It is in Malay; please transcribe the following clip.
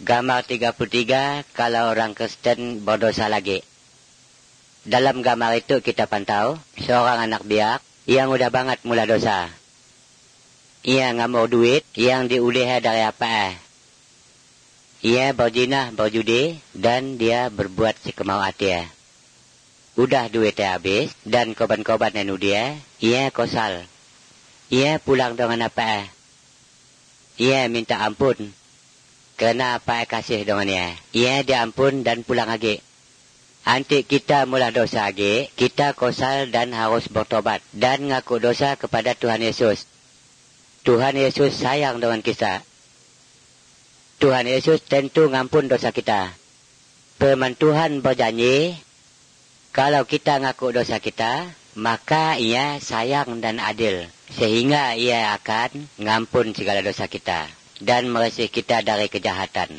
Gambar 33, kalau orang Kristen berdosa lagi. Dalam gambar itu kita pantau seorang anak biak yang udah banget mula dosa. Ia ngambil duit yang diulih dari apa. Ia berzina, berjudi, dan dia berbuat sekemau hati. Udah duitnya habis, dan korban-korban nenu dia, ia kosal. Ia pulang dengan apa. Ia minta ampun. Kerana apa kasih dengan ia. Ia diampun dan pulang lagi. Antik kita mula dosa lagi, kita kosal dan harus bertobat. Dan ngaku dosa kepada Tuhan Yesus. Tuhan Yesus sayang dengan kita. Tuhan Yesus tentu ngampun dosa kita. Firman Tuhan berjanji, kalau kita ngaku dosa kita, maka ia sayang dan adil. Sehingga ia akan ngampun segala dosa kita. Dan meresih kita dari kejahatan.